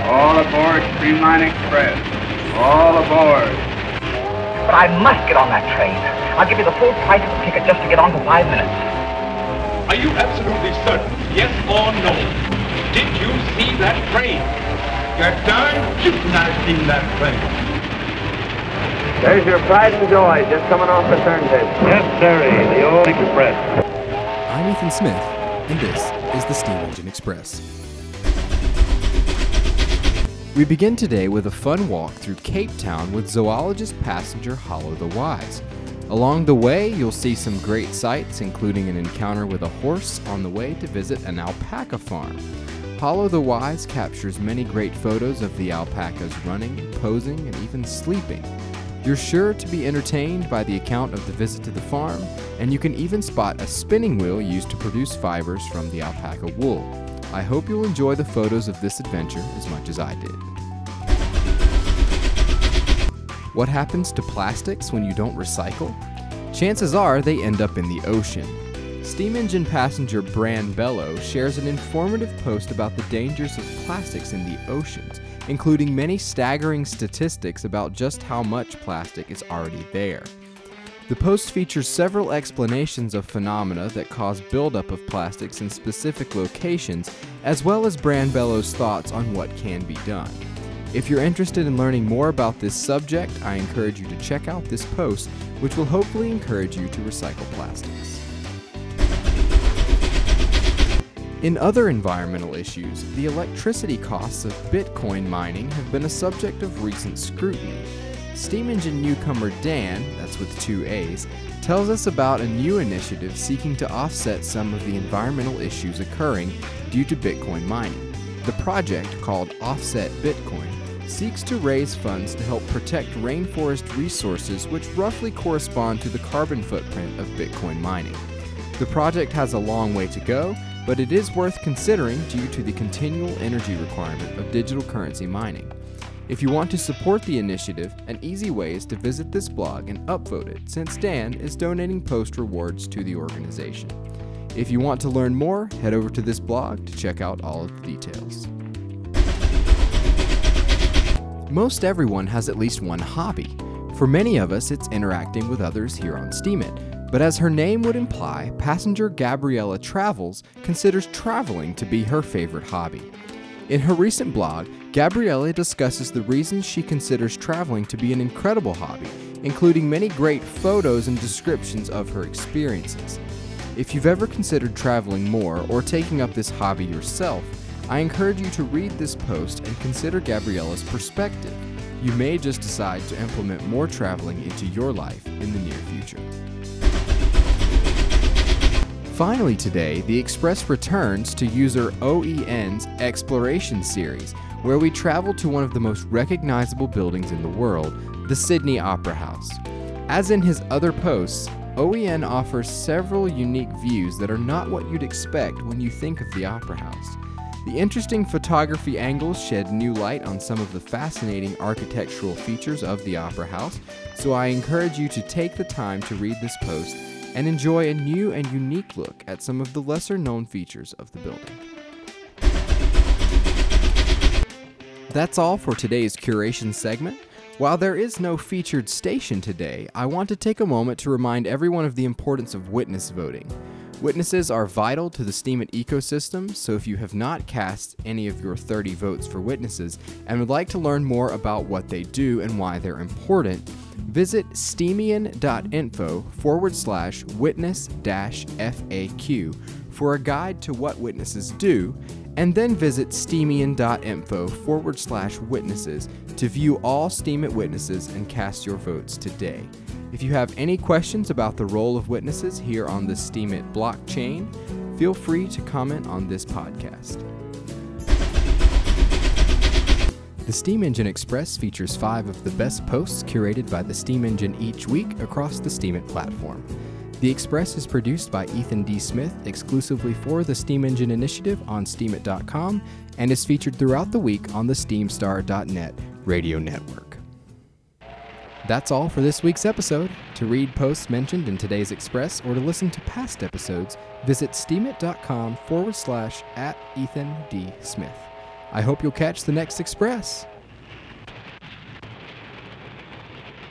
All aboard Streamline Express. All aboard. But I must get on that train. I'll give you the full price of the ticket just to get on for 5 minutes. Are you absolutely certain, yes or no? Did you see that train? You're darn shooting I've seen that train. There's your pride and joy just coming off the turntable. Yes, sirree, the old express. I'm Ethan Smith, and this is the Steam Engine Express. We begin today with a fun walk through Cape Town with zoologist passenger Hollow the Wise. Along the way, you'll see some great sights, including an encounter with a horse on the way to visit an alpaca farm. Hollow the Wise captures many great photos of the alpacas running, posing, and even sleeping. You're sure to be entertained by the account of the visit to the farm, and you can even spot a spinning wheel used to produce fibers from the alpaca wool. I hope you'll enjoy the photos of this adventure as much as I did. What happens to plastics when you don't recycle? Chances are they end up in the ocean. Steam engine passenger Bran Bello shares an informative post about the dangers of plastics in the oceans, including many staggering statistics about just how much plastic is already there. The post features several explanations of phenomena that cause buildup of plastics in specific locations, as well as Bran Bello's thoughts on what can be done. If you're interested in learning more about this subject, I encourage you to check out this post, which will hopefully encourage you to recycle plastics. In other environmental issues, the electricity costs of Bitcoin mining have been a subject of recent scrutiny. Steam engine newcomer Dan, that's with 2 A's, tells us about a new initiative seeking to offset some of the environmental issues occurring due to Bitcoin mining. The project, called Offset Bitcoin, seeks to raise funds to help protect rainforest resources which roughly correspond to the carbon footprint of Bitcoin mining. The project has a long way to go, but it is worth considering due to the continual energy requirement of digital currency mining. If you want to support the initiative, an easy way is to visit this blog and upvote it, since Dan is donating post rewards to the organization. If you want to learn more, head over to this blog to check out all of the details. Most everyone has at least one hobby. For many of us, it's interacting with others here on Steemit. But as her name would imply, passenger Gabriella Travels considers traveling to be her favorite hobby. In her recent blog, Gabriella discusses the reasons she considers traveling to be an incredible hobby, including many great photos and descriptions of her experiences. If you've ever considered traveling more or taking up this hobby yourself, I encourage you to read this post and consider Gabriella's perspective. You may just decide to implement more traveling into your life in the near future. Finally today, the Express returns to user OEN's Exploration series, where we travel to one of the most recognizable buildings in the world, the Sydney Opera House. As in his other posts, OEN offers several unique views that are not what you'd expect when you think of the Opera House. The interesting photography angles shed new light on some of the fascinating architectural features of the Opera House, so I encourage you to take the time to read this post and enjoy a new and unique look at some of the lesser-known features of the building. That's all for today's curation segment. While there is no featured station today, I want to take a moment to remind everyone of the importance of witness voting. Witnesses are vital to the Steemit ecosystem, so if you have not cast any of your 30 votes for witnesses and would like to learn more about what they do and why they're important, visit steemian.info/witness-FAQ for a guide to what witnesses do, and then visit steemian.info/witnesses to view all Steemit witnesses and cast your votes today. If you have any questions about the role of witnesses here on the Steemit blockchain, feel free to comment on this podcast. The Steam Engine Express features 5 of the best posts curated by the Steam Engine each week across the Steemit platform. The Express is produced by Ethan D. Smith exclusively for the Steam Engine Initiative on Steemit.com and is featured throughout the week on the SteamStar.net radio network. That's all for this week's episode. To read posts mentioned in today's Express or to listen to past episodes, visit steemit.com/@EthanD. Smith. I hope you'll catch the next Express.